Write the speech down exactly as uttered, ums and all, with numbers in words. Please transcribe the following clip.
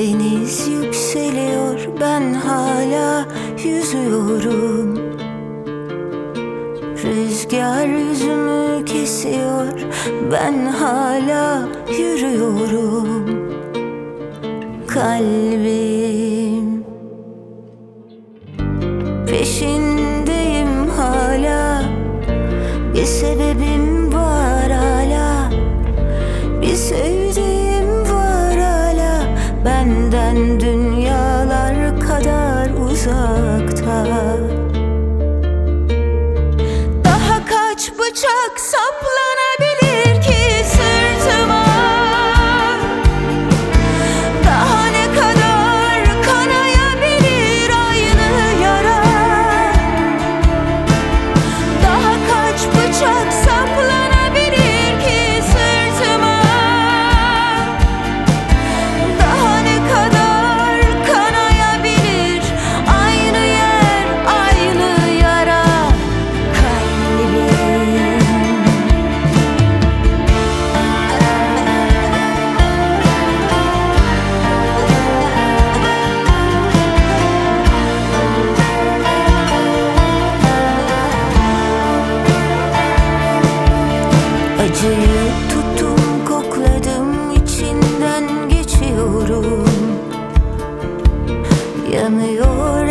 Deniz yükseliyor, ben hala yüzüyorum. Rüzgar yüzümü kesiyor, ben hala yürüyorum. Kalbim peşindeyim hala, bir sebebim var hala, bir sevdiğim var hala, benden dünyalar kadar uzakta. Daha kaç bıçak saplanabilir ki sırtıma? Daha ne kadar kanayabilir aynı yara? Daha kaç bıçak saplanabilir ki sırtıma? Daha ne kadar kanayabilir aynı yer, aynı yara? Kalbim acıyı tuttum, kokladım, içinden geçiyorum. Yanıyor